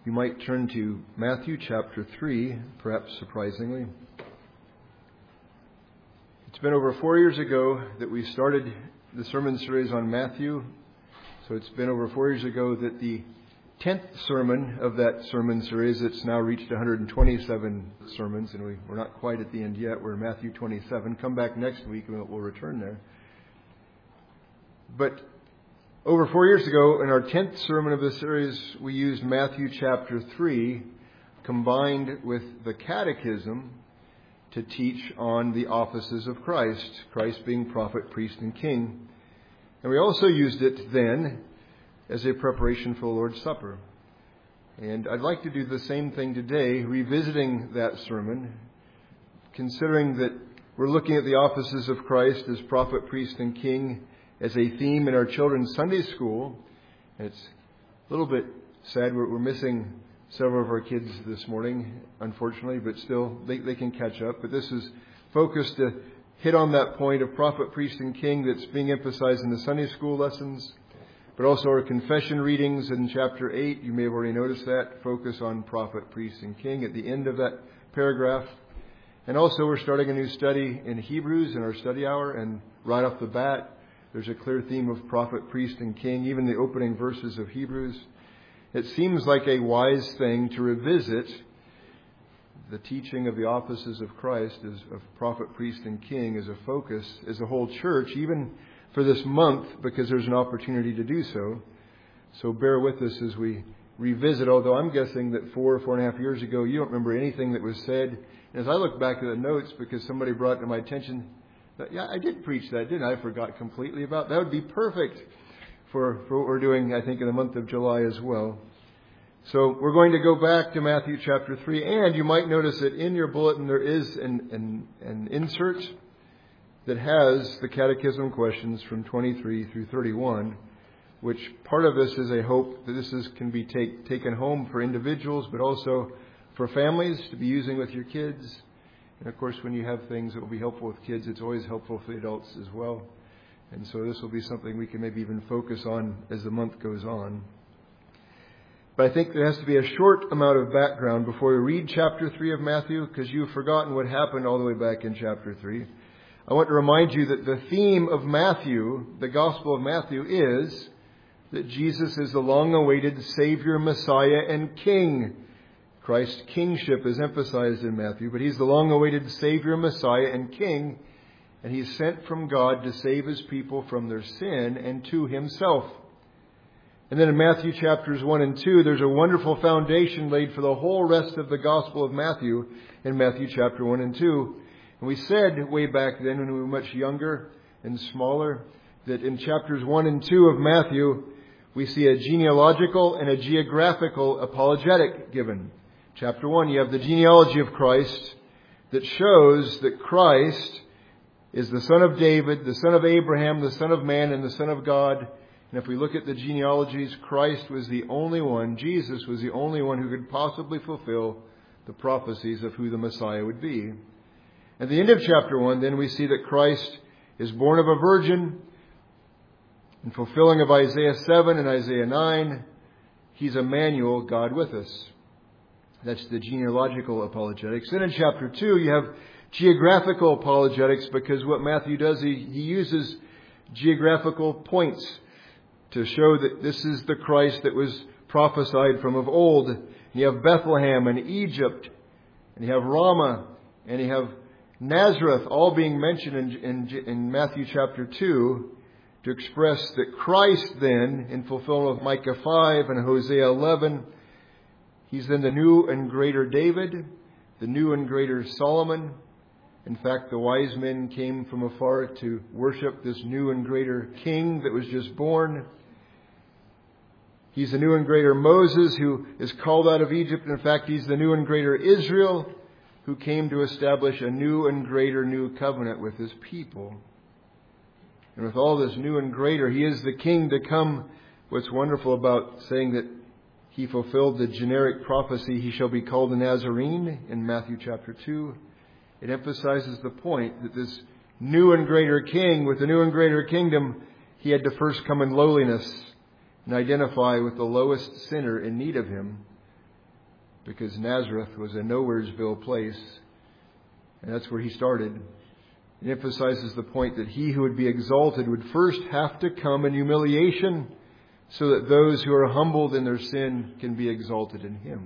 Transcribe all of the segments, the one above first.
You might turn to Matthew chapter 3, perhaps surprisingly. It's been over 4 years ago that we started the sermon series on Matthew. So it's been over 4 years ago that the 10th sermon of that sermon series, it's now reached 127 sermons, and we're not quite at the end yet. We're in Matthew 27. Come back next week and we'll return there. But over 4 years ago, in our 10th sermon of the series, we used Matthew chapter 3 combined with the Catechism to teach on the offices of Christ, Christ being prophet, priest, and king. And we also used it then as a preparation for the Lord's Supper. And I'd like to do the same thing today, revisiting that sermon, considering that we're looking at the offices of Christ as prophet, priest, and king as a theme in our children's Sunday school. And it's a little bit sad. We're missing several of our kids this morning, unfortunately, but still they can catch up. But this is focused to hit on that point of prophet, priest, and king that's being emphasized in the Sunday school lessons, but also our confession readings in chapter 8. You may have already noticed that. Focus on prophet, priest, and king at the end of that paragraph. And also we're starting a new study in Hebrews in our study hour, and right off the bat, there's a clear theme of prophet, priest, and king, even the opening verses of Hebrews. It seems like a wise thing to revisit the teaching of the offices of Christ as of prophet, priest, and king as a focus, as a whole church, even for this month, because there's an opportunity to do so. So bear with us as we revisit, although I'm guessing that 4.5 years ago, you don't remember anything that was said. And as I look back at the notes, because somebody brought it to my attention, yeah, I did preach that, didn't I? I forgot completely about that. Would be perfect for what we're doing, I think, in the month of July as well. So we're going to go back to Matthew chapter 3. And you might notice that in your bulletin there is an insert that has the catechism questions from 23 through 31, which part of this is a hope that this can be taken home for individuals, but also for families to be using with your kids. And of course, when you have things that will be helpful with kids, it's always helpful for the adults as well. And so this will be something we can maybe even focus on as the month goes on. But I think there has to be a short amount of background before we read chapter 3 of Matthew, because you've forgotten what happened all the way back in chapter 3. I want to remind you that the theme of Matthew, the Gospel of Matthew, is that Jesus is the long-awaited Savior, Messiah, and King. Christ's kingship is emphasized in Matthew, but He's the long-awaited Savior, Messiah, and King, and He's sent from God to save His people from their sin and to Himself. And then in Matthew chapters 1 and 2, there's a wonderful foundation laid for the whole rest of the Gospel of Matthew in Matthew chapter 1 and 2. And we said way back then, when we were much younger and smaller, that in chapters 1 and 2 of Matthew, we see a genealogical and a geographical apologetic given. Chapter 1, you have the genealogy of Christ that shows that Christ is the son of David, the son of Abraham, the son of man, and the son of God. And if we look at the genealogies, Christ was the only one, Jesus was the only one who could possibly fulfill the prophecies of who the Messiah would be. At the end of chapter 1, then, we see that Christ is born of a virgin. In fulfilling of Isaiah 7 and Isaiah 9, He's Emmanuel, God with us. That's the genealogical apologetics. Then in chapter 2, you have geographical apologetics, because what Matthew does, he uses geographical points to show that this is the Christ that was prophesied from of old. And you have Bethlehem and Egypt, and you have Ramah, and you have Nazareth, all being mentioned in Matthew chapter 2 to express that Christ then, in fulfillment of Micah 5 and Hosea 11, He's then the new and greater David, the new and greater Solomon. In fact, the wise men came from afar to worship this new and greater king that was just born. He's the new and greater Moses, who is called out of Egypt. In fact, He's the new and greater Israel, who came to establish a new and greater new covenant with His people. And with all this new and greater, He is the king to come. What's wonderful about saying that He fulfilled the generic prophecy, He shall be called a Nazarene, in Matthew chapter 2. It emphasizes the point that this new and greater king with the new and greater kingdom, He had to first come in lowliness and identify with the lowest sinner in need of Him. because Nazareth was a nowheresville place, and that's where he started. It emphasizes the point that he who would be exalted would first have to come in humiliation so that those who are humbled in their sin can be exalted in him.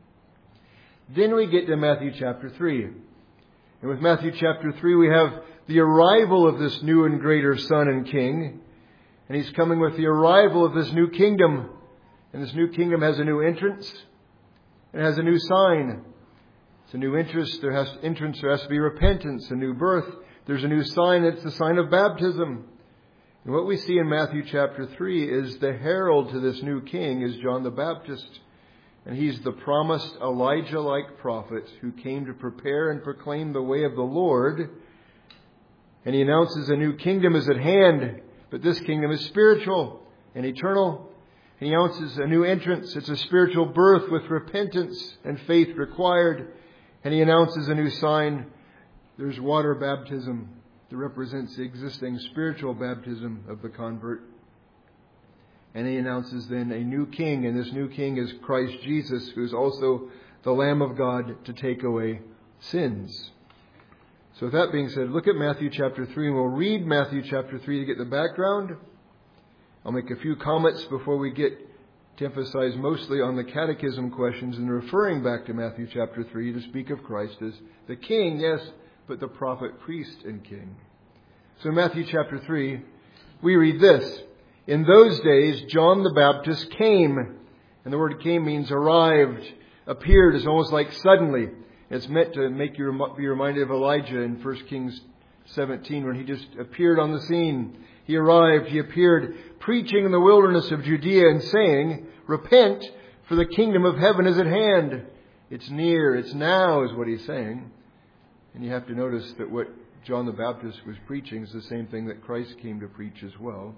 Then we get to Matthew chapter 3. And with Matthew chapter 3 we have the arrival of this new and greater Son and King. And he's coming with the arrival of this new kingdom. And this new kingdom has a new entrance. It has a new sign. It's a new entrance. There has to be repentance, a new birth. There's a new sign. It's the sign of baptism. And what we see in Matthew chapter 3 is the herald to this new king is John the Baptist. And he's the promised Elijah-like prophet who came to prepare and proclaim the way of the Lord. And he announces a new kingdom is at hand. But this kingdom is spiritual and eternal. And he announces a new entrance. It's a spiritual birth with repentance and faith required. And he announces a new sign. There's water baptism that represents the existing spiritual baptism of the convert. And he announces then a new king. And this new king is Christ Jesus, who is also the Lamb of God to take away sins. So with that being said, look at Matthew chapter 3. And we'll read Matthew chapter 3 to get the background. I'll make a few comments before we get to emphasize mostly on the catechism questions and referring back to Matthew chapter 3 to speak of Christ as the king, yes, but the prophet, priest, and king. So in Matthew chapter 3, we read this. In those days, John the Baptist came. And the word came means arrived, appeared is almost like suddenly. It's meant to make you be reminded of Elijah in 1 Kings 17 when he just appeared on the scene. He arrived, he appeared, preaching in the wilderness of Judea and saying, repent, for the kingdom of heaven is at hand. It's near, it's now, is what he's saying. And you have to notice that what John the Baptist was preaching is the same thing that Christ came to preach as well.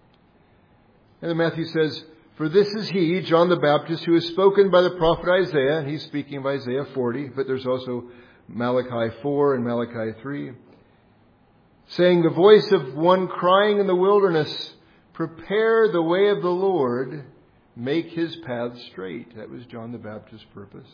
And then Matthew says, for this is he, John the Baptist, who is spoken by the prophet Isaiah. And he's speaking of Isaiah 40, but there's also Malachi 4 and Malachi 3. Saying, the voice of one crying in the wilderness, prepare the way of the Lord, make his path straight. That was John the Baptist's purpose.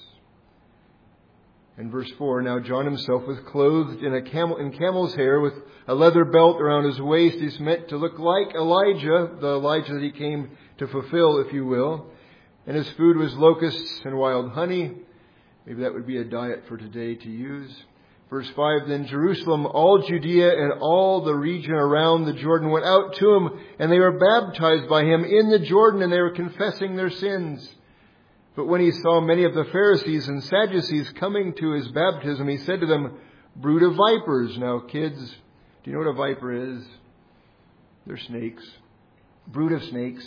In verse 4, now John himself was clothed in camel's hair with a leather belt around his waist. He's meant to look like Elijah, the Elijah that he came to fulfill, if you will. And his food was locusts and wild honey. Maybe that would be a diet for today to use. Verse 5, then Jerusalem, all Judea and all the region around the Jordan went out to him, and they were baptized by him in the Jordan, and they were confessing their sins. But when he saw many of the Pharisees and Sadducees coming to his baptism, he said to them, brood of vipers. Now, kids, do you know what a viper is? They're snakes. Brood of snakes.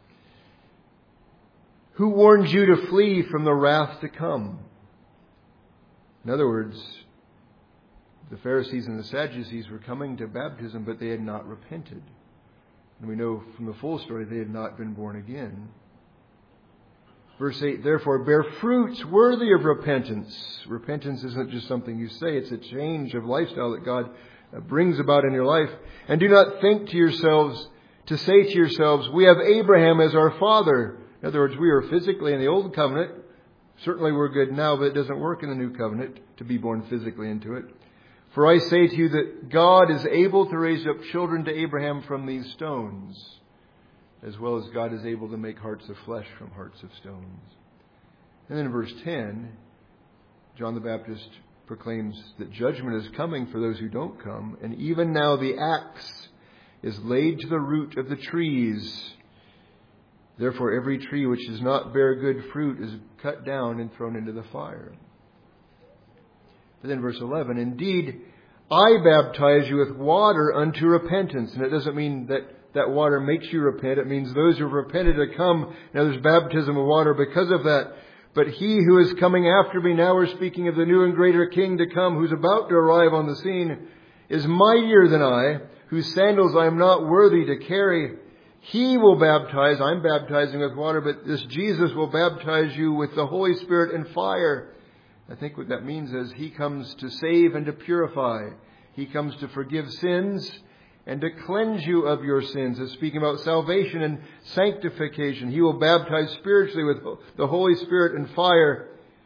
Who warned you to flee from the wrath to come? In other words, the Pharisees and the Sadducees were coming to baptism, but they had not repented. And we know from the full story they had not been born again. Verse 8, therefore bear fruits worthy of repentance. Repentance isn't just something you say, it's a change of lifestyle that God brings about in your life. And do not think to say to yourselves, we have Abraham as our father. In other words, we are physically in the old covenant. Certainly we're good now, but it doesn't work in the new covenant to be born physically into it. For I say to you that God is able to raise up children to Abraham from these stones, as well as God is able to make hearts of flesh from hearts of stones. And then in verse 10, John the Baptist proclaims that judgment is coming for those who don't come. And even now the axe is laid to the root of the trees. Therefore every tree which does not bear good fruit is cut down and thrown into the fire. But then verse 11, indeed, I baptize you with water unto repentance. And it doesn't mean that water makes you repent. It means those who have repented to come. Now there's baptism of water because of that. But he who is coming after me, now we're speaking of the new and greater king to come, who's about to arrive on the scene, is mightier than I, whose sandals I am not worthy to carry. He will baptize, I'm baptizing with water, but this Jesus will baptize you with the Holy Spirit and fire. I think what that means is he comes to save and to purify. He comes to forgive sins and to cleanse you of your sins. It's speaking about salvation and sanctification. He will baptize spiritually with the Holy Spirit and fire.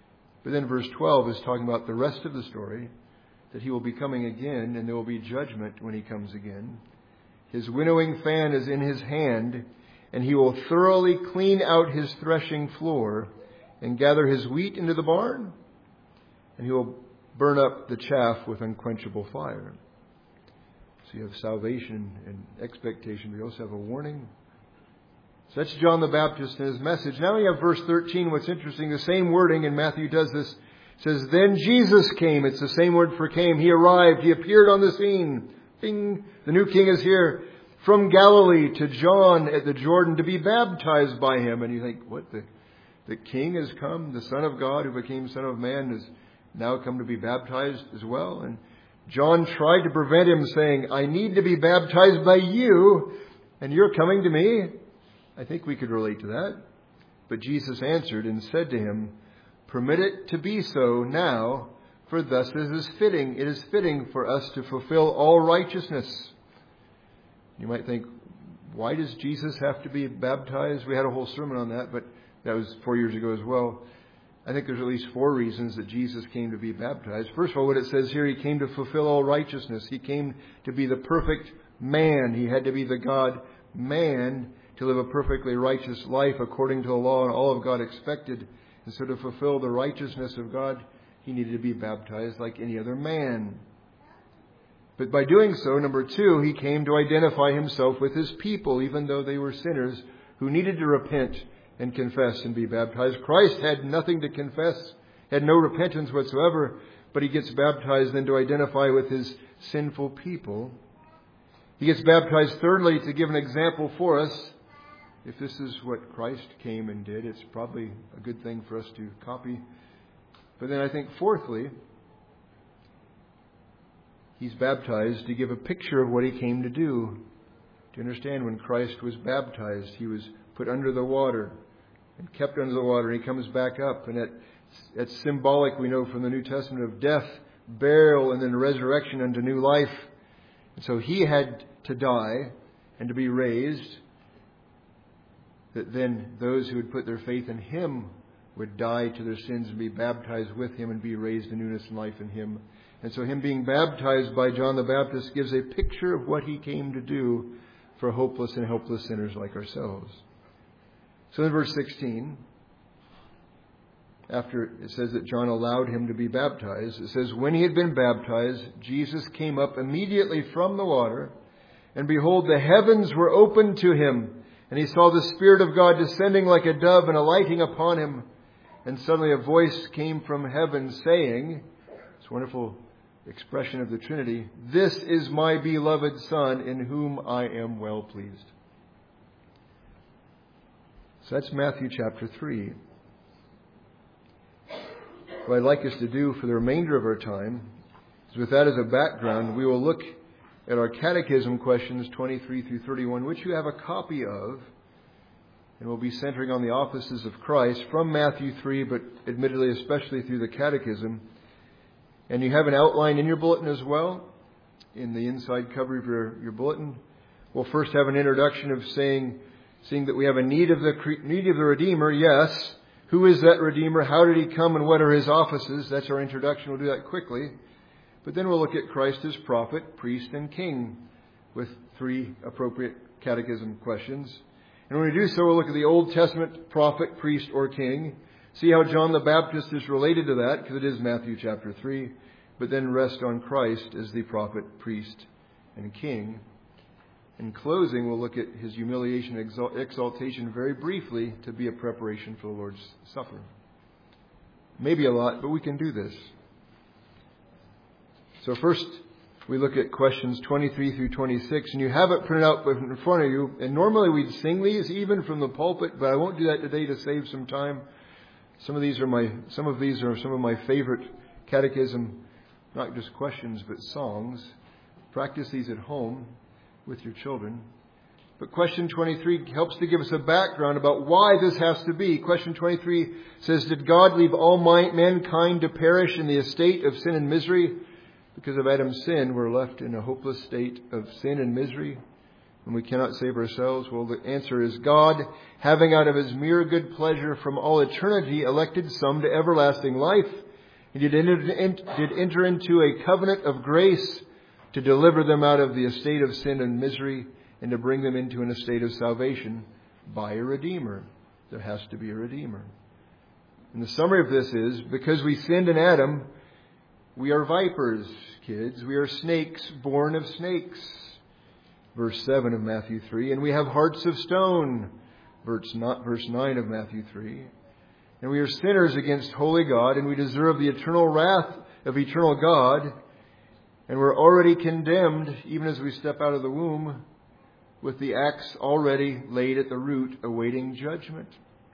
But then verse 12 is talking about the rest of the story, that he will be coming again, and there will be judgment when he comes again. His winnowing fan is in his hand, and he will thoroughly clean out his threshing floor and gather his wheat into the barn, and he will burn up the chaff with unquenchable fire. So you have salvation and expectation, but you also have a warning. So that's John the Baptist and his message. Now we have verse 13. What's interesting, the same wording, and Matthew does this. It says, then Jesus came. It's the same word for came. He arrived. He appeared on the scene. Bing! The new king is here. From Galilee to John at the Jordan to be baptized by him. And you think, what? The king has come? The Son of God who became Son of Man has now come to be baptized as well? And John tried to prevent him, saying, I need to be baptized by you, and you're coming to me? I think we could relate to that. But Jesus answered and said to him, permit it to be so now, for thus it is fitting. It is fitting for us to fulfill all righteousness. You might think, why does Jesus have to be baptized? We had a whole sermon on that, but that was 4 years ago as well. I think there's at least 4 reasons that Jesus came to be baptized. First of all, what it says here, he came to fulfill all righteousness. He came to be the perfect man. He had to be the God-man to live a perfectly righteous life according to the law and all of God expected. And so to fulfill the righteousness of God, he needed to be baptized like any other man. But by doing so, number 2, he came to identify himself with his people, even though they were sinners who needed to repent and confess and be baptized. Christ had nothing to confess, had no repentance whatsoever, but he gets baptized then to identify with his sinful people. He gets baptized, thirdly, to give an example for us. If this is what Christ came and did, it's probably a good thing for us to copy. But then I think, fourthly, he's baptized to give a picture of what he came to do. To understand, when Christ was baptized, he was put under the water and kept under the water, and he comes back up. And that's symbolic, we know from the New Testament, of death, burial, and then resurrection unto new life. And so he had to die and to be raised, that then those who would put their faith in him would die to their sins and be baptized with him and be raised in newness and life in him. And so him being baptized by John the Baptist gives a picture of what he came to do for hopeless and helpless sinners like ourselves. So in verse 16, after it says that John allowed him to be baptized, it says, when he had been baptized, Jesus came up immediately from the water, and behold, the heavens were opened to him, and he saw the Spirit of God descending like a dove and alighting upon him. And suddenly a voice came from heaven saying, this wonderful expression of the Trinity, this is my beloved Son, in whom I am well pleased. So that's Matthew chapter 3. What I'd like us to do for the remainder of our time is, with that as a background, we will look at our catechism questions 23 through 31, which you have a copy of, and we'll be centering on the offices of Christ from Matthew 3, but admittedly especially through the catechism. And you have an outline in your bulletin as well, in the inside cover of your bulletin. We'll first have an introduction of seeing that we have a need of the Redeemer, yes. Who is that Redeemer? How did he come and what are his offices? That's our introduction. We'll do that quickly. But then we'll look at Christ as prophet, priest, and king with 3 appropriate catechism questions. And when we do so, we'll look at the Old Testament prophet, priest, or king. See how John the Baptist is related to that, because it is Matthew chapter 3. But then rest on Christ as the prophet, priest, and king. In closing, we'll look at his humiliation and exaltation very briefly to be a preparation for the Lord's Supper. Maybe a lot, but we can do this. So first, we look at questions 23 through 26, and you have it printed out in front of you. And normally we'd sing these even from the pulpit, but I won't do that today to save some time. Some of these are some of my favorite catechism, not just questions, but songs. Practice these at home with your children. But question 23 helps to give us a background about why this has to be. Question 23 says, did God leave all mankind to perish in the estate of sin and misery? Because of Adam's sin, we're left in a hopeless state of sin and misery. And we cannot save ourselves? Well, the answer is God, having out of his mere good pleasure from all eternity elected some to everlasting life, he did enter into a covenant of grace to deliver them out of the estate of sin and misery and to bring them into an estate of salvation by a Redeemer. There has to be a Redeemer. And the summary of this is, because we sinned in Adam, we are vipers, kids. We are snakes born of snakes. Verse 7 of Matthew 3. And we have hearts of stone. Verse 9 of Matthew 3. And we are sinners against holy God, and we deserve the eternal wrath of eternal God. And we're already condemned, even as we step out of the womb, with the axe already laid at the root, awaiting judgment.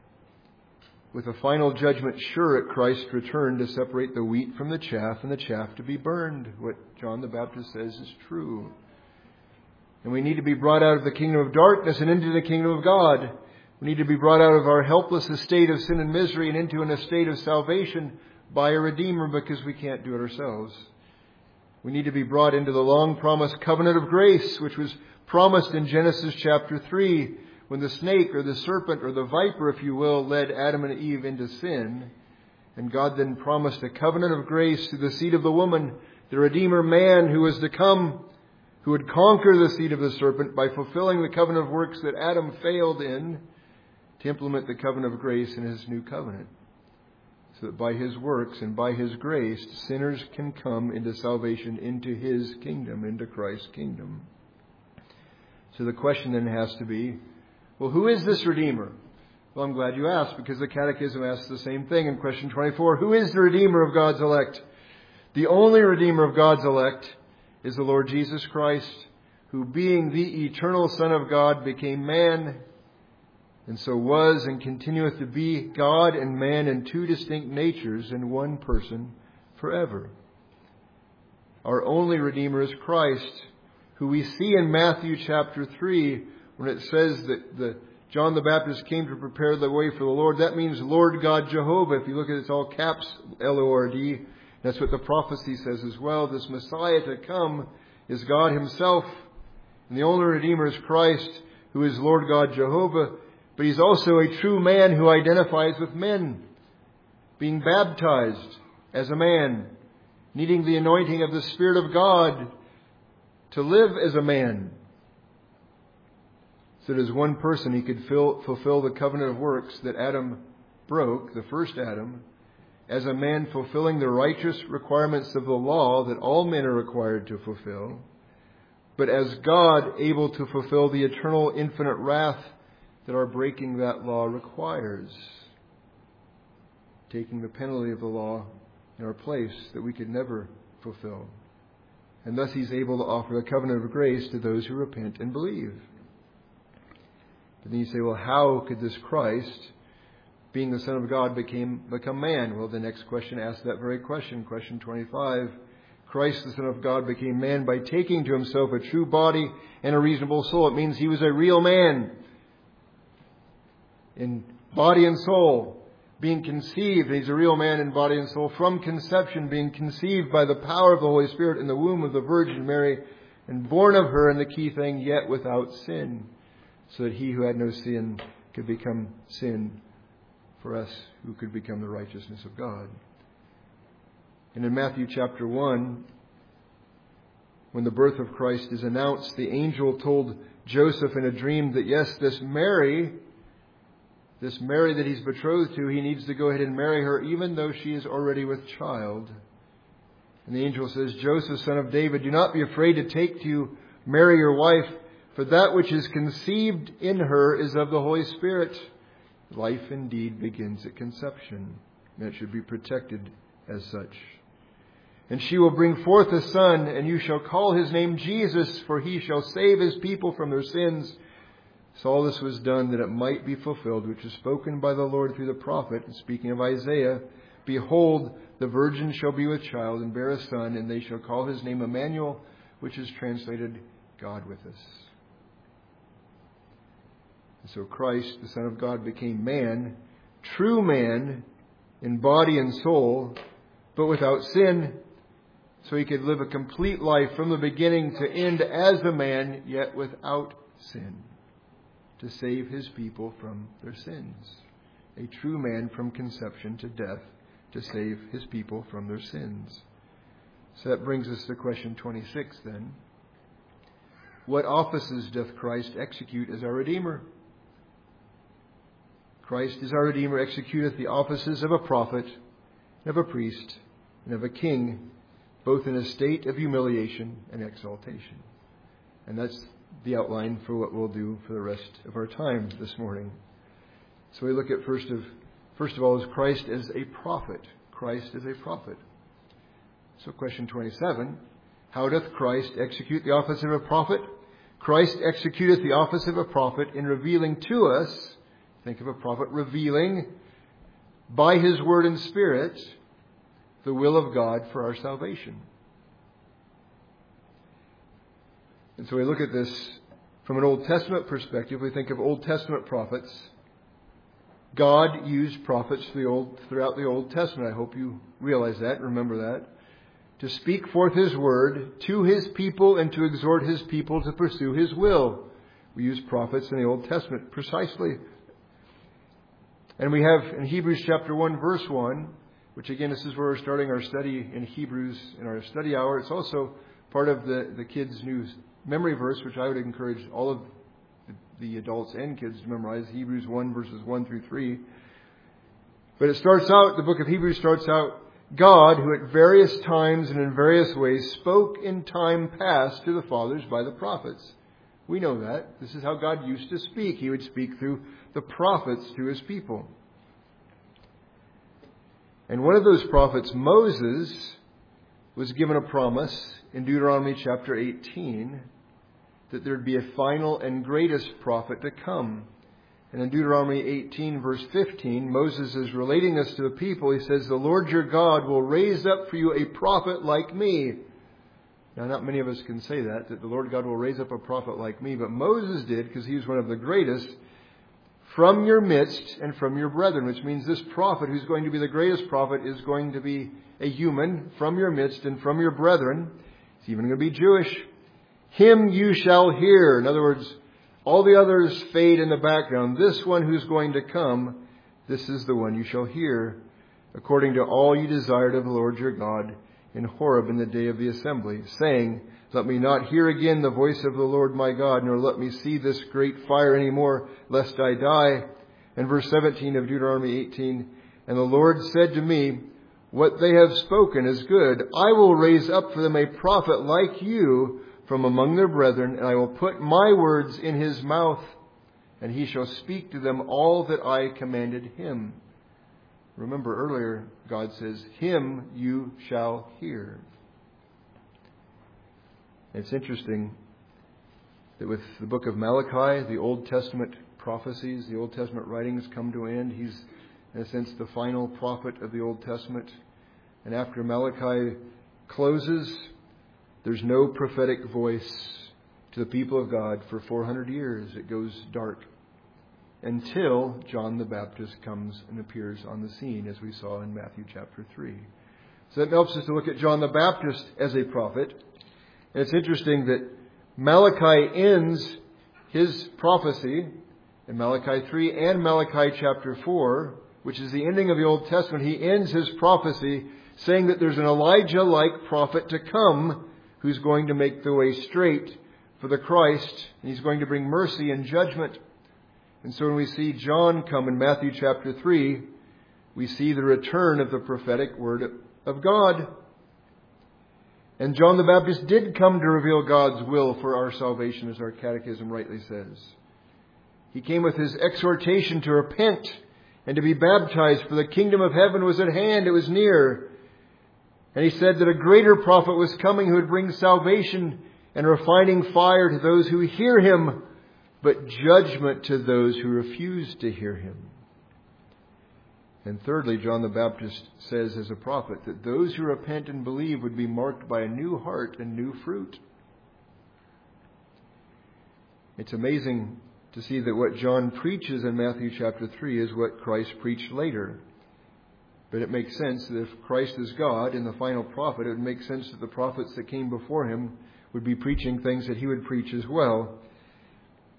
With a final judgment sure at Christ's return to separate the wheat from the chaff and the chaff to be burned. What John the Baptist says is true. And we need to be brought out of the kingdom of darkness and into the kingdom of God. We need to be brought out of our helpless estate of sin and misery and into an estate of salvation by a Redeemer, because we can't do it ourselves. We need to be brought into the long-promised covenant of grace, which was promised in Genesis chapter 3, when the snake or the serpent or the viper, if you will, led Adam and Eve into sin. And God then promised a covenant of grace through the seed of the woman, the Redeemer man who was to come, who would conquer the seed of the serpent by fulfilling the covenant of works that Adam failed in, to implement the covenant of grace in his new covenant. So that by his works and by his grace, sinners can come into salvation, into his kingdom, into Christ's kingdom. So the question then has to be, well, who is this Redeemer? Well, I'm glad you asked, because the Catechism asks the same thing in question 24. Who is the Redeemer of God's elect? The only Redeemer of God's elect is the Lord Jesus Christ, who, being the eternal Son of God, became man, and so was and continueth to be God and man in two distinct natures in one person forever. Our only Redeemer is Christ, who we see in Matthew chapter 3, when it says that John the Baptist came to prepare the way for the Lord. That means Lord God Jehovah. If you look at it, it's all caps, L-O-R-D. That's what the prophecy says as well. This Messiah to come is God himself. And the only Redeemer is Christ, who is Lord God Jehovah. But he's also a true man who identifies with men, being baptized as a man, needing the anointing of the Spirit of God to live as a man. So that as one person he could fulfill the covenant of works that Adam broke, the first Adam, as a man fulfilling the righteous requirements of the law that all men are required to fulfill, but as God able to fulfill the eternal infinite wrath that our breaking that law requires, taking the penalty of the law in our place that we could never fulfill. And thus he's able to offer the covenant of grace to those who repent and believe. But then you say, well, how could this Christ, being the Son of God, become man? Well, the next question asks that very question. Question 25. Christ, the Son of God, became man by taking to himself a true body and a reasonable soul. It means he was a real man in body and soul, being conceived. He's a real man in body and soul from conception, being conceived by the power of the Holy Spirit in the womb of the Virgin Mary, and born of her, and the key thing, yet without sin, so that he who had no sin could become sin for us who could become the righteousness of God. And in Matthew chapter 1, when the birth of Christ is announced, the angel told Joseph in a dream that yes, this Mary that he's betrothed to, he needs to go ahead and marry her even though she is already with child. And the angel says, Joseph, son of David, do not be afraid to take to you Mary your wife, for that which is conceived in her is of the Holy Spirit. Life indeed begins at conception, and it should be protected as such. And she will bring forth a son, and you shall call his name Jesus, for he shall save his people from their sins. So all this was done that it might be fulfilled, which is spoken by the Lord through the prophet. And speaking of Isaiah, behold, the virgin shall be with child and bear a son, and they shall call his name Emmanuel, which is translated God with us. And so Christ, the Son of God, became man, true man in body and soul, but without sin, so he could live a complete life from the beginning to end as a man, yet without sin, to save his people from their sins. A true man from conception to death, to save his people from their sins. So that brings us to question 26 then. What offices doth Christ execute as our Redeemer? Christ is our Redeemer, executeth the offices of a prophet, and of a priest, and of a king, both in a state of humiliation and exaltation. And that's the outline for what we'll do for the rest of our time this morning. So we look at first of all, is Christ as a prophet. Christ as a prophet. So question 27, how doth Christ execute the office of a prophet? Christ executeth the office of a prophet in revealing to us, think of a prophet revealing by his word and spirit the will of God for our salvation. And so we look at this from an Old Testament perspective. We think of Old Testament prophets. God used prophets throughout the Old Testament. I hope you realize that, remember that. To speak forth his word to his people and to exhort his people to pursue his will. We use prophets in the Old Testament precisely. And we have in Hebrews chapter 1 verse 1, which again, this is where we're starting our study in Hebrews in our study hour. It's also part of the kids' new memory verse, which I would encourage all of the adults and kids to memorize, Hebrews 1 verses 1 through 3. But it starts out, the book of Hebrews starts out, God, who at various times and in various ways spoke in time past to the fathers by the prophets. We know that. This is how God used to speak. He would speak through the prophets to his people. And one of those prophets, Moses, was given a promise in Deuteronomy chapter 18 that there would be a final and greatest prophet to come. And in Deuteronomy 18 verse 15, Moses is relating this to the people. He says, the Lord your God will raise up for you a prophet like me. Now, not many of us can say that the Lord God will raise up a prophet like me. But Moses did, because he was one of the greatest, from your midst and from your brethren. Which means this prophet, who's going to be the greatest prophet, is going to be a human from your midst and from your brethren. He's even going to be Jewish. Him you shall hear. In other words, all the others fade in the background. This one who's going to come, this is the one you shall hear, according to all you desired of the Lord your God in Horeb in the day of the assembly, saying, let me not hear again the voice of the Lord my God, nor let me see this great fire any more, lest I die. And verse 17 of Deuteronomy 18, and the Lord said to me, what they have spoken is good. I will raise up for them a prophet like you from among their brethren, and I will put my words in his mouth, and he shall speak to them all that I commanded him. Remember earlier, God says, him you shall hear. It's interesting that with the book of Malachi, the Old Testament prophecies, the Old Testament writings come to an end. He's, in a sense, the final prophet of the Old Testament. And after Malachi closes, there's no prophetic voice to the people of God for 400 years. It goes dark until John the Baptist comes and appears on the scene, as we saw in Matthew chapter 3. So that helps us to look at John the Baptist as a prophet. And it's interesting that Malachi ends his prophecy in Malachi 3 and Malachi chapter 4, which is the ending of the Old Testament. He ends his prophecy saying that there's an Elijah-like prophet to come who's going to make the way straight for the Christ. And he's going to bring mercy and judgment. And so when we see John come in Matthew chapter 3, we see the return of the prophetic word of God. And John the Baptist did come to reveal God's will for our salvation, as our catechism rightly says. He came with his exhortation to repent and to be baptized, for the kingdom of heaven was at hand, it was near. And he said that a greater prophet was coming who would bring salvation and refining fire to those who hear him, but judgment to those who refuse to hear him. And thirdly, John the Baptist says as a prophet that those who repent and believe would be marked by a new heart and new fruit. It's amazing to see that what John preaches in Matthew chapter 3 is what Christ preached later. But it makes sense that if Christ is God and the final prophet, it would make sense that the prophets that came before him would be preaching things that he would preach as well.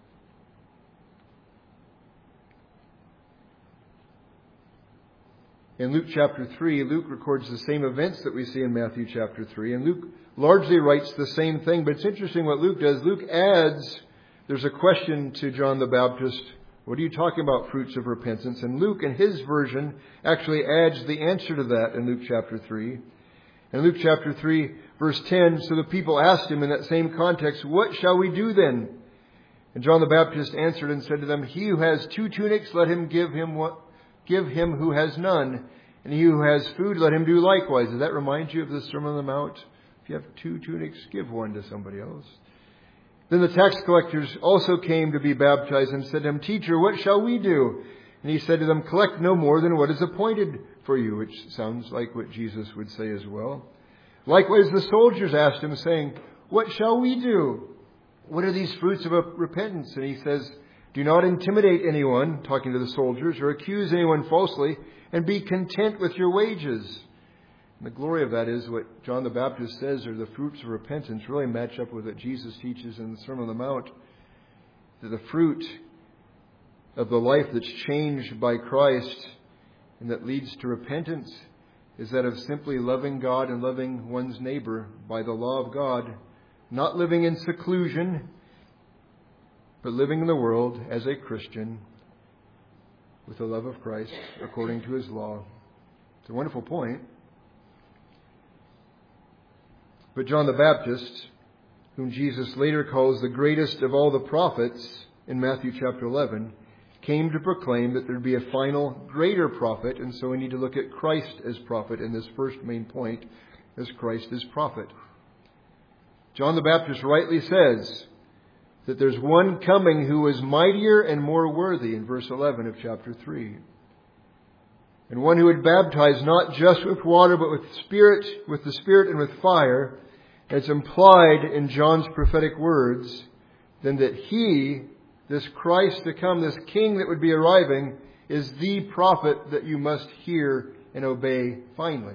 in Luke chapter 3, Luke records the same events that we see in Matthew chapter 3. And Luke largely writes the same thing. But it's interesting what Luke does. Luke adds, there's a question to John the Baptist. What are you talking about, fruits of repentance? And Luke, in his version, actually adds the answer to that in Luke chapter 3. In Luke chapter 3, verse 10, so the people asked him in that same context, what shall we do then? And John the Baptist answered and said to them, he who has 2 tunics, let him give him who has none. And he who has food, let him do likewise. Does that remind you of the Sermon on the Mount? If you have 2 tunics, give one to somebody else. Then the tax collectors also came to be baptized and said to him, Teacher, what shall we do? And he said to them, collect no more than what is appointed for you, which sounds like what Jesus would say as well. Likewise, the soldiers asked him, saying, what shall we do? What are these fruits of repentance? And he says, do not intimidate anyone, talking to the soldiers, or accuse anyone falsely, and be content with your wages. And the glory of that is what John the Baptist says are the fruits of repentance really match up with what Jesus teaches in the Sermon on the Mount. That the fruit of the life that's changed by Christ and that leads to repentance is that of simply loving God and loving one's neighbor by the law of God, not living in seclusion, but living in the world as a Christian with the love of Christ according to His law. It's a wonderful point. But John the Baptist, whom Jesus later calls the greatest of all the prophets in Matthew chapter 11, came to proclaim that there would be a final greater prophet, and so we need to look at Christ as prophet in this first main point, as Christ is prophet. John the Baptist rightly says that there's one coming who is mightier and more worthy in verse 11 of chapter 3. And one who would baptize not just with water, but with the Spirit and with fire. It's implied in John's prophetic words, then that He, this Christ to come, this King that would be arriving, is the prophet that you must hear and obey finally.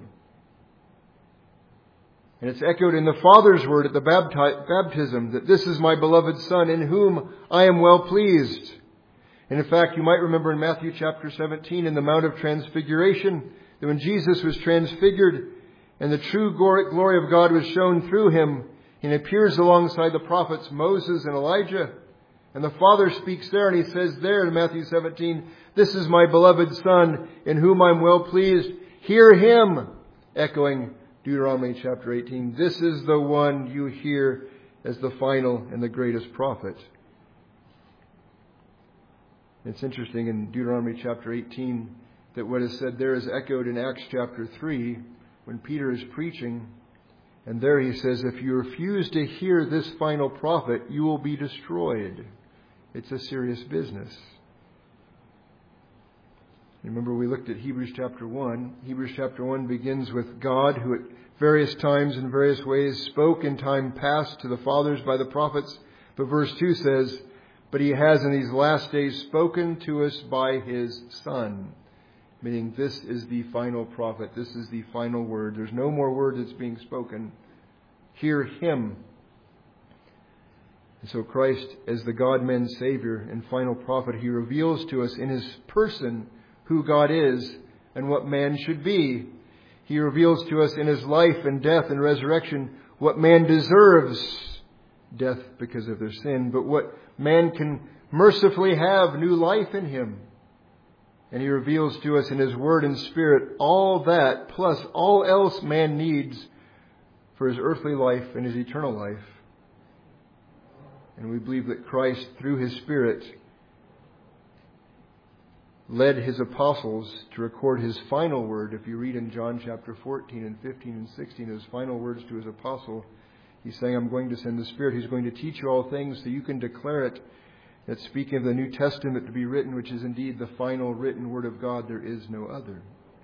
And it's echoed in the Father's word at the baptism, that this is my beloved Son, in whom I am well pleased. And in fact, you might remember in Matthew chapter 17, in the Mount of Transfiguration, that when Jesus was transfigured and the true glory of God was shown through Him, and He appears alongside the prophets Moses and Elijah. And the Father speaks there, and He says there in Matthew 17, this is my beloved Son, in whom I'm well pleased. Hear Him, echoing Deuteronomy chapter 18. This is the one you hear as the final and the greatest prophet. It's interesting in Deuteronomy chapter 18 that what is said there is echoed in Acts chapter 3 when Peter is preaching. And there he says, if you refuse to hear this final prophet, you will be destroyed. It's a serious business. Remember, we looked at Hebrews chapter 1. Hebrews chapter 1 begins with God, who at various times and various ways spoke in time past to the fathers by the prophets. But verse 2 says, but He has in these last days spoken to us by His Son. Meaning this is the final prophet. This is the final word. There's no more word that's being spoken. Hear Him. And so Christ, as the God-man Savior and final prophet, He reveals to us in His person who God is and what man should be. He reveals to us in His life and death and resurrection what man deserves, death because of their sin, but what man can mercifully have, new life in Him. And He reveals to us in His Word and Spirit all that, plus all else man needs for his earthly life and his eternal life. And we believe that Christ, through His Spirit, led His apostles to record His final word. If you read in John chapter 14 and 15 and 16, His final words to His apostle, He's saying, I'm going to send the Spirit. He's going to teach you all things so you can declare it. That speaking of the New Testament to be written, which is indeed the final written Word of God, there is no other.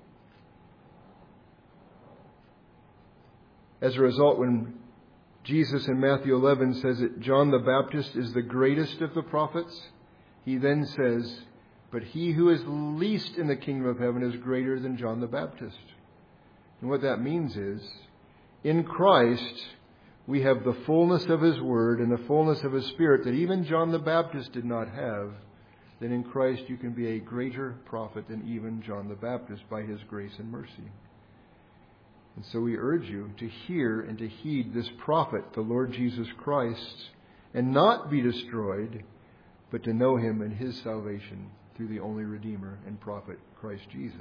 As a result, when Jesus in Matthew 11 says that John the Baptist is the greatest of the prophets, He then says, but he who is least in the kingdom of heaven is greater than John the Baptist. And what that means is, in Christ, we have the fullness of His Word and the fullness of His Spirit that even John the Baptist did not have. then in Christ you can be a greater prophet than even John the Baptist by His grace and mercy. And so we urge you to hear and to heed this prophet, the Lord Jesus Christ, and not be destroyed, but to know Him and His salvation through the only Redeemer and prophet, Christ Jesus.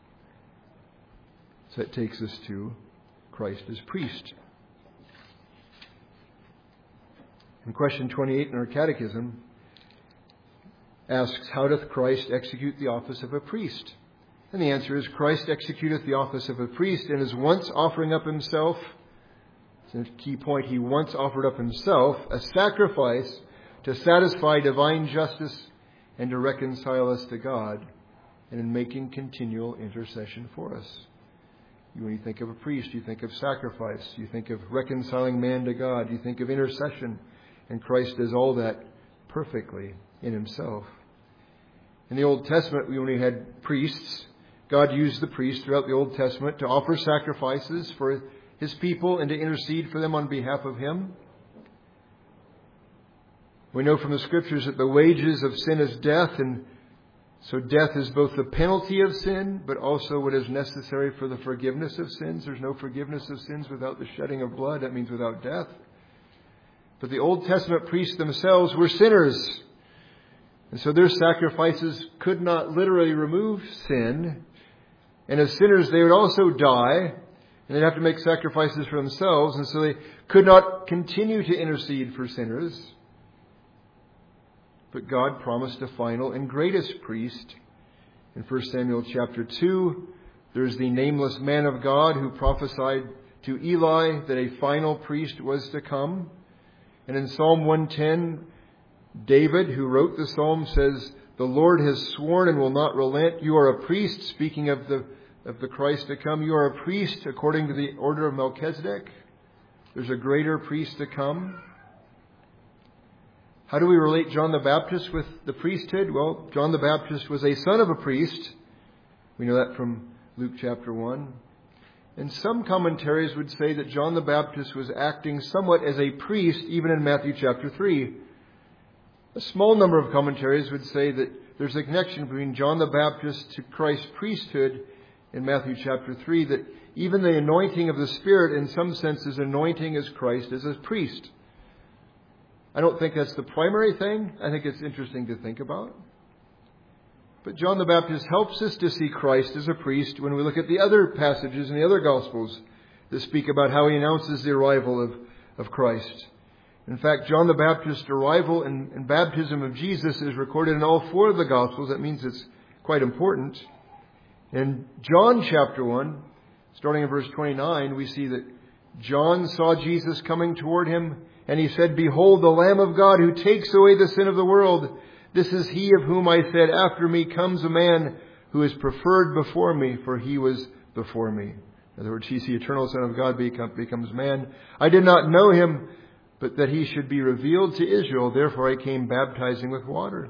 So that takes us to Christ as priest. And question 28 in our catechism asks, how doth Christ execute the office of a priest? And the answer is, Christ executeth the office of a priest, and is once offering up Himself, it's a key point, He once offered up Himself, a sacrifice to satisfy divine justice and to reconcile us to God, and in making continual intercession for us. When you think of a priest, you think of sacrifice, you think of reconciling man to God, you think of intercession, and Christ does all that perfectly in Himself. In the Old Testament, we only had priests. God used the priests throughout the Old Testament to offer sacrifices for His people and to intercede for them on behalf of Him. We know from the Scriptures that the wages of sin is death, and so death is both the penalty of sin, but also what is necessary for the forgiveness of sins. There's no forgiveness of sins without the shedding of blood. That means without death. But the Old Testament priests themselves were sinners. And so their sacrifices could not literally remove sin. And as sinners, they would also die. And they'd have to make sacrifices for themselves. And so they could not continue to intercede for sinners. But God promised a final and greatest priest. In 1 Samuel chapter 2, there's the nameless man of God who prophesied to Eli that a final priest was to come. And in Psalm 110, David, who wrote the psalm, says, "The Lord has sworn and will not relent. You are a priest," speaking of the Christ to come. "You are a priest according to the order of Melchizedek." There's a greater priest to come. How do we relate John the Baptist with the priesthood? Well, John the Baptist was a son of a priest. We know that from Luke chapter 1. And some commentaries would say that John the Baptist was acting somewhat as a priest even in Matthew chapter 3. A small number of commentaries would say that there's a connection between John the Baptist to Christ's priesthood in Matthew chapter 3, that even the anointing of the Spirit in some sense is anointing as Christ as a priest. I don't think that's the primary thing. I think it's interesting to think about. But John the Baptist helps us to see Christ as a priest when we look at the other passages in the other Gospels that speak about how He announces the arrival of Christ. In fact, John the Baptist's arrival and baptism of Jesus is recorded in all four of the Gospels. That means it's quite important. In John chapter 1, starting in verse 29, we see that John saw Jesus coming toward him, and he said, "Behold, the Lamb of God who takes away the sin of the world. This is He of whom I said, after me comes a man who is preferred before me, for He was before me." In other words, He's the eternal Son of God becomes man. "I did not know Him, but that He should be revealed to Israel. Therefore I came baptizing with water."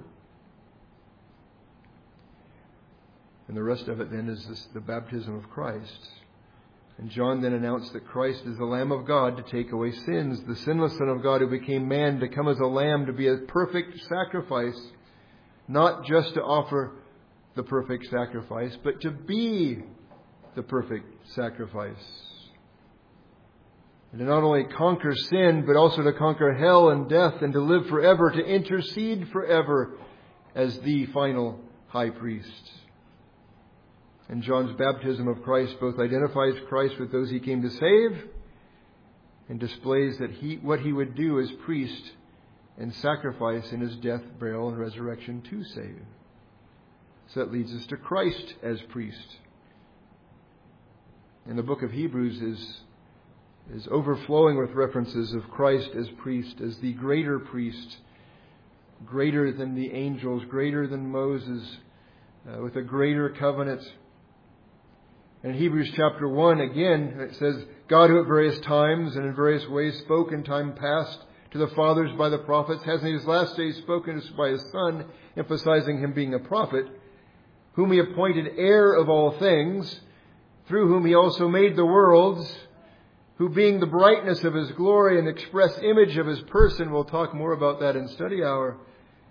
And the rest of it then is the baptism of Christ. And John then announced that Christ is the Lamb of God to take away sins, the sinless Son of God who became man to come as a lamb to be a perfect sacrifice, not just to offer the perfect sacrifice, but to be the perfect sacrifice. And to not only conquer sin, but also to conquer hell and death and to live forever, to intercede forever as the final high priest. And John's baptism of Christ both identifies Christ with those He came to save and displays that what He would do as priest and sacrifice in His death, burial, and resurrection to save. So that leads us to Christ as priest. And the book of Hebrews is overflowing with references of Christ as priest, as the greater priest, greater than the angels, greater than Moses, with a greater covenant. In Hebrews chapter 1, again, it says, "God who at various times and in various ways spoke in time past to the fathers by the prophets, has in His last days spoken by His Son," emphasizing Him being a prophet, "whom He appointed heir of all things, through whom He also made the worlds, who being the brightness of His glory and express image of His person," we'll talk more about that in study hour,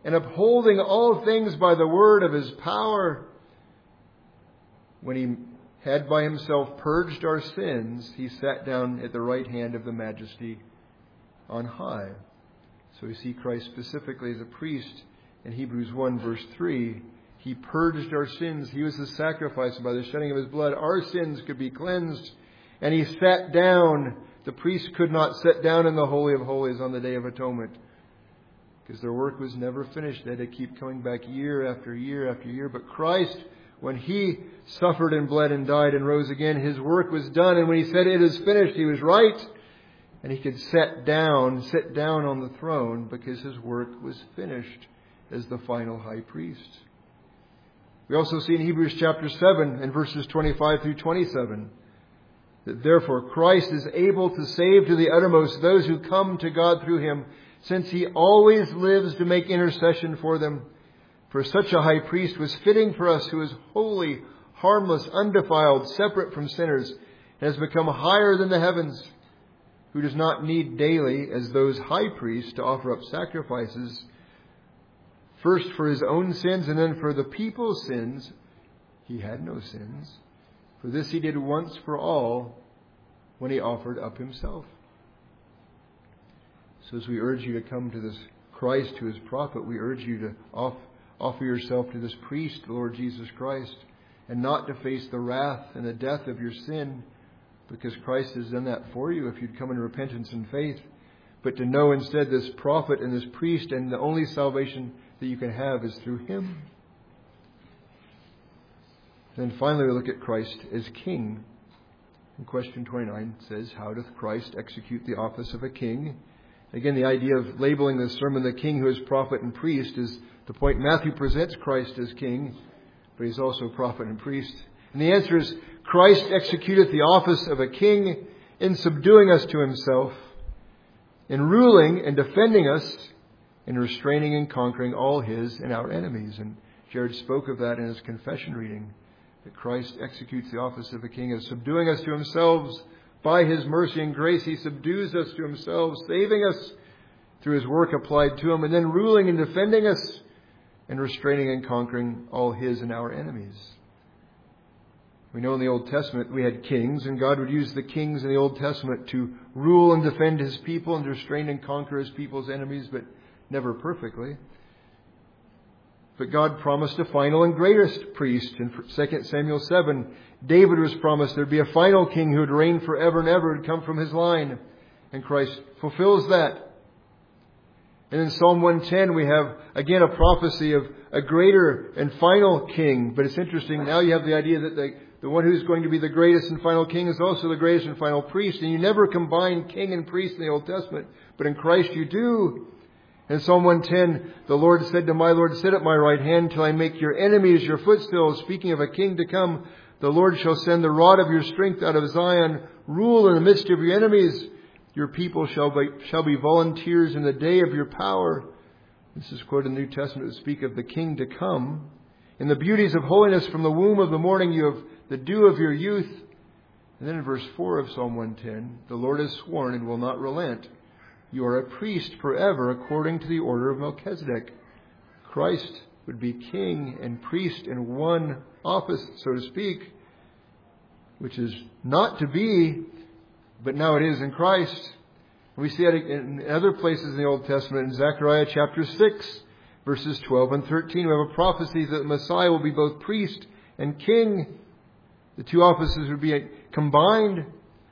and upholding all things by the word of His power. When He had by Himself purged our sins, He sat down at the right hand of the Majesty on high. So we see Christ specifically as a priest in Hebrews 1 verse 3. He purged our sins. He was the sacrifice, and by the shedding of His blood, our sins could be cleansed. And He sat down. The priest could not sit down in the Holy of Holies on the Day of Atonement, because their work was never finished. They had to keep coming back year after year after year. But Christ, when He suffered and bled and died and rose again, His work was done. And when He said, "It is finished," He was right. And He could sit down on the throne because His work was finished as the final high priest. We also see in Hebrews chapter 7 and verses 25 through 27 that therefore Christ is able to save to the uttermost those who come to God through Him, since He always lives to make intercession for them. For such a high priest was fitting for us, who is holy, harmless, undefiled, separate from sinners, and has become higher than the heavens, who does not need daily, as those high priests, to offer up sacrifices, first for His own sins and then for the people's sins. He had no sins. For this He did once for all when He offered up Himself. So as we urge you to come to this Christ who is prophet, we urge you to offer yourself to this priest, the Lord Jesus Christ, and not to face the wrath and the death of your sin, because Christ has done that for you if you'd come in repentance and faith, but to know instead this prophet and this priest, and the only salvation that you can have is through Him. Then finally we look at Christ as King. And question 29 says, "How doth Christ execute the office of a king?" Again, the idea of labeling this sermon the King who is prophet and priest is the point. Matthew presents Christ as King, but He's also prophet and priest. And the answer is, Christ executeth the office of a king in subduing us to Himself, in ruling and defending us, in restraining and conquering all His and our enemies. And Jared spoke of that in his confession reading, that Christ executes the office of a king as subduing us to Himself. By His mercy and grace, He subdues us to Himself, saving us through His work applied to Him, and then ruling and defending us, and restraining and conquering all His and our enemies. We know in the Old Testament we had kings, and God would use the kings in the Old Testament to rule and defend His people and restrain and conquer His people's enemies, but never perfectly. But God promised a final and greatest priest. In 2 Samuel 7, David was promised there'd be a final king who would reign forever and ever, would come from his line. And Christ fulfills that. And in Psalm 110, we have again a prophecy of a greater and final king. But it's interesting, now you have the idea that the one who's going to be the greatest and final king is also the greatest and final priest. And you never combine king and priest in the Old Testament, but in Christ you do. In Psalm 110, the Lord said to my Lord, "Sit at my right hand till I make your enemies your footstool." Speaking of a king to come, the Lord shall send the rod of your strength out of Zion, rule in the midst of your enemies. Your people shall be volunteers in the day of your power. This is quoted in the New Testament to speak of the king to come. In the beauties of holiness from the womb of the morning you have the dew of your youth. And then in verse 4 of Psalm 110, the Lord has sworn and will not relent. You are a priest forever according to the order of Melchizedek. Christ would be king and priest in one office, so to speak, which is not to be, but now it is in Christ. We see it in other places in the Old Testament. In Zechariah chapter 6, verses 12 and 13, we have a prophecy that the Messiah will be both priest and king. The two offices would be combined.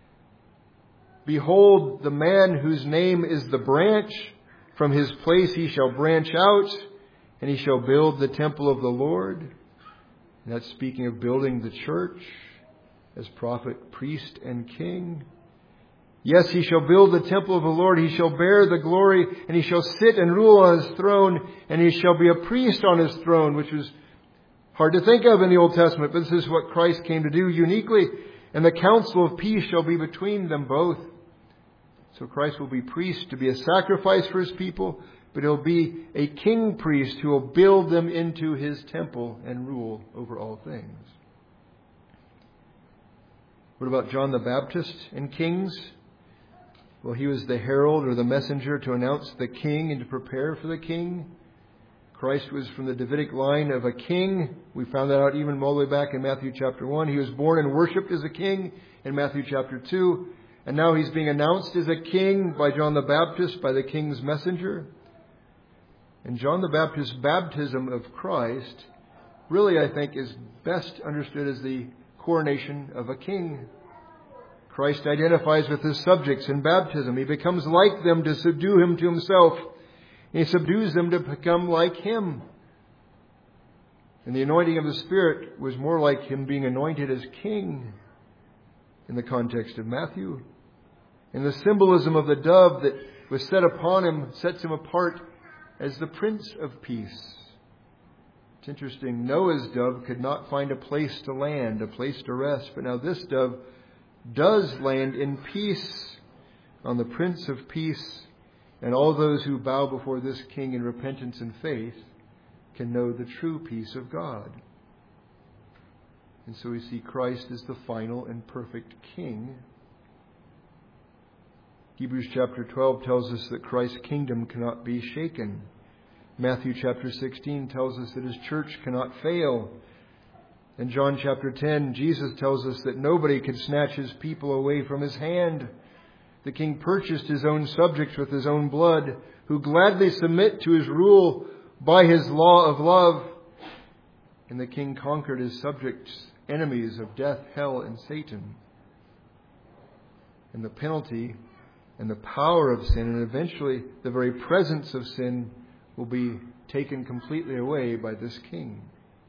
"Behold, the man whose name is the branch, from his place he shall branch out, and he shall build the temple of the Lord." And that's speaking of building the church as prophet, priest, and king. "Yes, he shall build the temple of the Lord. He shall bear the glory, and he shall sit and rule on his throne, and he shall be a priest on his throne," which was hard to think of in the Old Testament, but this is what Christ came to do uniquely. "And the counsel of peace shall be between them both." So Christ will be priest to be a sacrifice for His people, but He'll be a king priest who will build them into His temple and rule over all things. What about John the Baptist in Kings? Well, he was the herald or the messenger to announce the king and to prepare for the king. Christ was from the Davidic line of a king. We found that out even all the way back in Matthew chapter 1. He was born and worshipped as a king in Matthew chapter 2. And now he's being announced as a king by John the Baptist, by the king's messenger. And John the Baptist's baptism of Christ really, I think, is best understood as the coronation of a king. Christ identifies with his subjects in baptism. He becomes like them to subdue him to himself. He subdues them to become like him. And the anointing of the Spirit was more like him being anointed as king in the context of Matthew. And the symbolism of the dove that was set upon him sets him apart as the Prince of Peace. It's interesting. Noah's dove could not find a place to land, a place to rest. But now this dove does land in peace on the Prince of Peace. And all those who bow before this King in repentance and faith can know the true peace of God. And so we see Christ as the final and perfect King. Hebrews chapter 12 tells us that Christ's kingdom cannot be shaken. Matthew chapter 16 tells us that his church cannot fail. In John chapter 10, Jesus tells us that nobody could snatch his people away from his hand. The king purchased his own subjects with his own blood, who gladly submit to his rule by his law of love. And the king conquered his subjects' enemies of death, hell, and Satan. And the penalty and the power of sin, and eventually the very presence of sin, will be taken completely away by this king.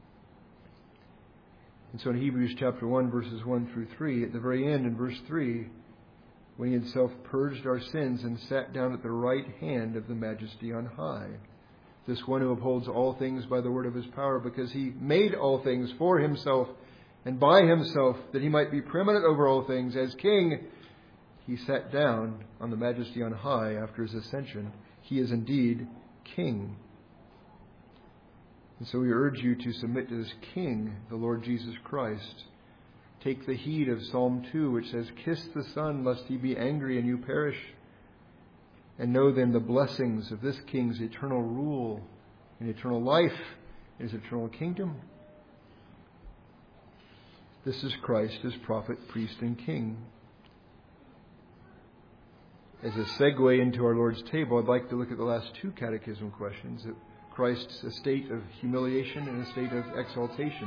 And so in Hebrews chapter 1, verses 1 through 3, at the very end in verse 3, when he himself purged our sins and sat down at the right hand of the Majesty on high. This one who upholds all things by the word of his power, because he made all things for himself and by himself, that he might be preeminent over all things. As king, he sat down on the Majesty on high after his ascension. He is indeed king. And so we urge you to submit to this King, the Lord Jesus Christ. Take the heed of Psalm 2, which says, "Kiss the Son, lest he be angry and you perish." And know then the blessings of this King's eternal rule and eternal life in his eternal kingdom. This is Christ as prophet, priest, and king. As a segue into our Lord's table, I'd like to look at the last two catechism questions. Christ's estate of humiliation and a state of exaltation.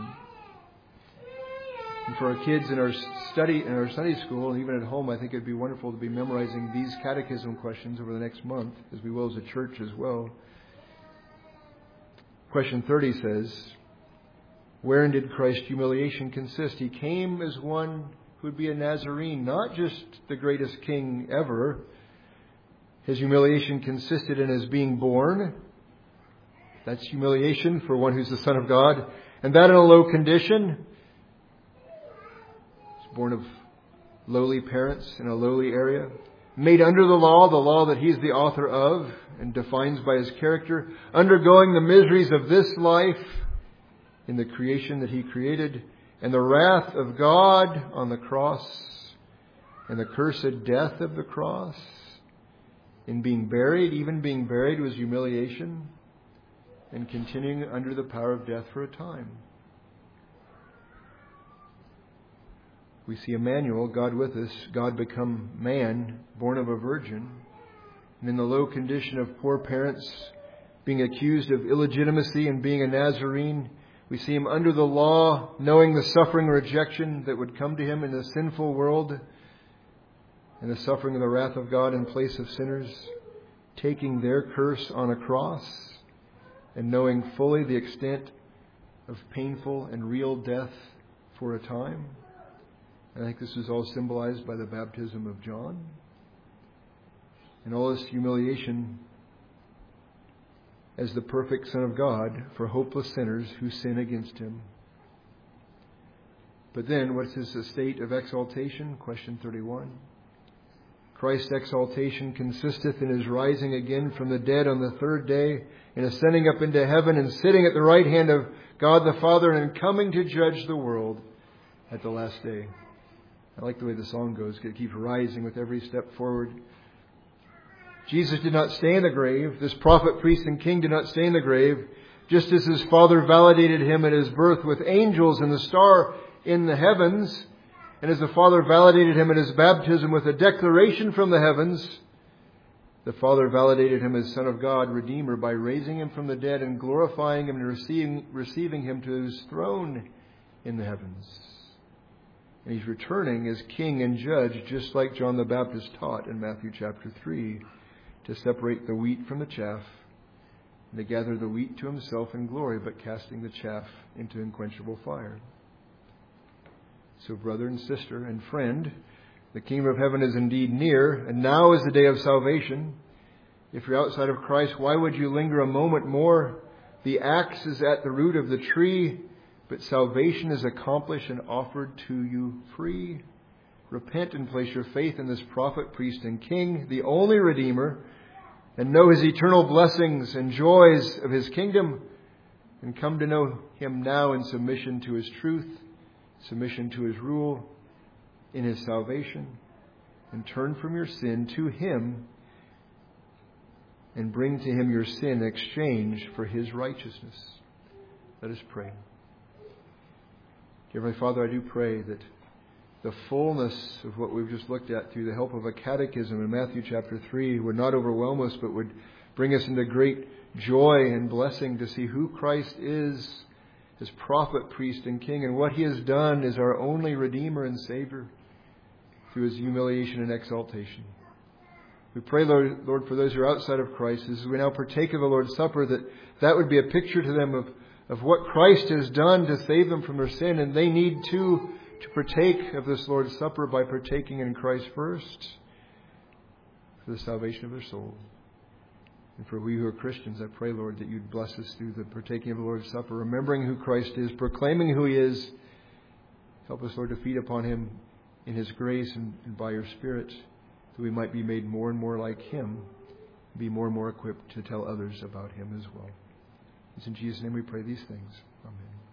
And for our kids in our Sunday school, and even at home, I think it'd be wonderful to be memorizing these catechism questions over the next month, as we will as a church as well. Question 30 says, wherein did Christ's humiliation consist? He came as one who would be a Nazarene, not just the greatest king ever. His humiliation consisted in his being born. That's humiliation for one who's the Son of God. And that in a low condition. He's born of lowly parents in a lowly area. Made under the law that he's the author of and defines by his character. Undergoing the miseries of this life in the creation that he created. And the wrath of God on the cross. And the cursed death of the cross. In being buried, even being buried was humiliation. And continuing under the power of death for a time. We see Emmanuel, God with us, God become man, born of a virgin, and in the low condition of poor parents, being accused of illegitimacy and being a Nazarene. We see him under the law, knowing the suffering rejection that would come to him in the sinful world, and the suffering of the wrath of God in place of sinners, taking their curse on a cross, and knowing fully the extent of painful and real death for a time. I think this is all symbolized by the baptism of John. And all this humiliation as the perfect Son of God for hopeless sinners who sin against him. But then, what's his estate of exaltation? Question 31. Christ's exaltation consisteth in his rising again from the dead on the third day, and ascending up into heaven, and sitting at the right hand of God the Father, and coming to judge the world at the last day. I like the way the song goes. It keeps rising with every step forward. Jesus did not stay in the grave. This prophet, priest, and king did not stay in the grave. just as his Father validated him at his birth with angels and the star in the heavens, and as the Father validated him at his baptism with a declaration from the heavens, the Father validated him as Son of God, Redeemer, by raising him from the dead and glorifying him and receiving him to his throne in the heavens. And he's returning as King and Judge, just like John the Baptist taught in Matthew chapter 3, to separate the wheat from the chaff, and to gather the wheat to himself in glory, but casting the chaff into unquenchable fire. So, brother and sister and friend, the kingdom of heaven is indeed near, and now is the day of salvation. If you're outside of Christ, why would you linger a moment more? The axe is at the root of the tree, but salvation is accomplished and offered to you free. Repent and place your faith in this prophet, priest, and king, the only Redeemer, and know his eternal blessings and joys of his kingdom, and come to know him now in submission to his truth, submission to his rule, in his salvation, and turn from your sin to him and bring to him your sin in exchange for his righteousness. Let us pray. Dear Heavenly Father, I do pray that the fullness of what we've just looked at through the help of a catechism in Matthew chapter 3 would not overwhelm us, but would bring us into great joy and blessing to see who Christ is, his prophet, priest, and king, and what he has done as our only Redeemer and Savior through his humiliation and exaltation. We pray, Lord, for those who are outside of Christ, as we now partake of the Lord's Supper, that would be a picture to them of what Christ has done to save them from their sin, and they need to partake of this Lord's Supper by partaking in Christ first for the salvation of their soul. And for we who are Christians, I pray, Lord, that you'd bless us through the partaking of the Lord's Supper, remembering who Christ is, proclaiming who he is. Help us, Lord, to feed upon him in his grace and by your Spirit, that we might be made more and more like him, be more and more equipped to tell others about him as well. It's in Jesus' name we pray these things. Amen.